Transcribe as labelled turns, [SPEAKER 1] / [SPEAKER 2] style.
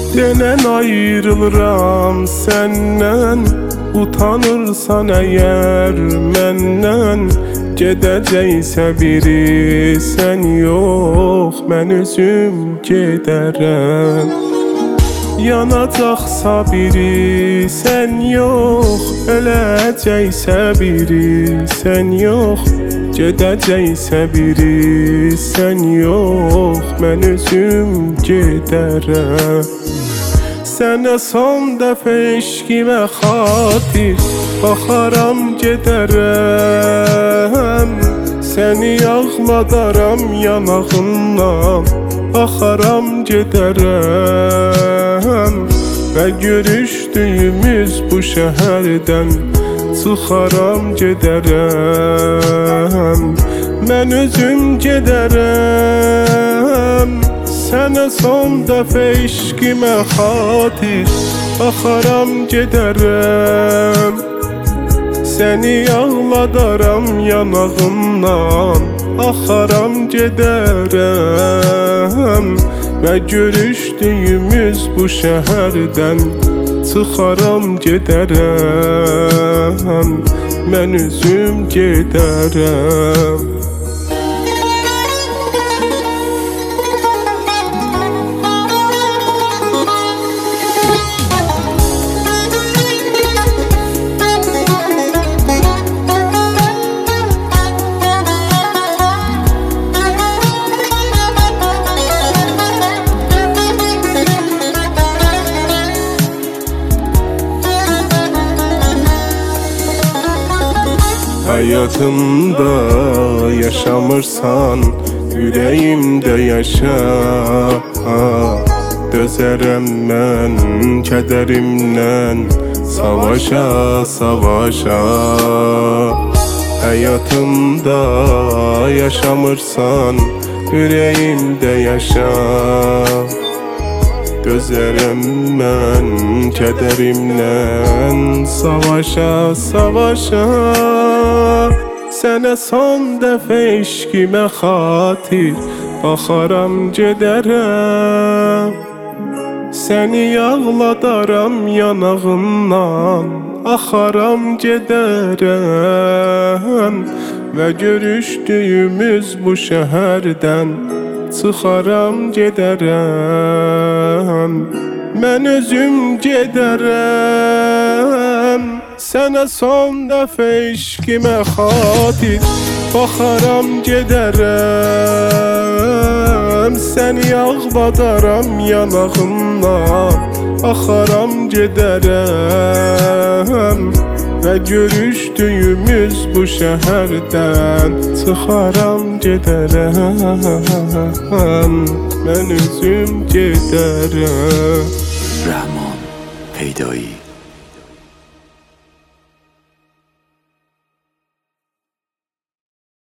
[SPEAKER 1] Denən ayrılıram səndən, utanırsan əgər məndən. Gedəcəksə biri sən yox, mən özüm gedərəm. Yanacaqsa biri sən yox, öləcəksə biri sən yox. Gedəcəksə biri sən yox, mən özüm gedərəm. Sənə son dəfə eşqimə xatir baxaram gedərəm. Səni ağladaram yanağından, axaram gedərəm. Və görüşdüyümüz bu şəhərdən çıxaram gedərəm. Mən özüm gedərəm. Sənə son dəfə eşqimə xatir baxaram gedərəm. Səni ağladaram yanağından, axaram gedərəm. Və görüşdüyümüz bu şəhərdən çıxaram gedərəm. Mən özüm gedərəm. Həyatımda yaşamırsan, ürəyimdə yaşa. Dözərəm mən kədərimdən, savaşa, savaşa. Həyatımda yaşamırsan, ürəyimdə yaşa. Dözərəm mən kədərimdən, savaşa, savaşa. Sənə son dəfə eşqimə xatir baxaram gedərəm. Səni ağladaram yanağından, axaram gedərəm. Və görüşdüyümüz bu şəhərdən çıxaram gedərəm. Mən özüm gedərəm. Sənə son dəfə eşqimə xatir baxaram gedərəm. Səni ağladaram yanağından, axaram gedərəm. Və görüşdüyümüz bu şəhərdən çıxaram gedərəm. Mən özüm gedərəm.
[SPEAKER 2] رحمان پیدایی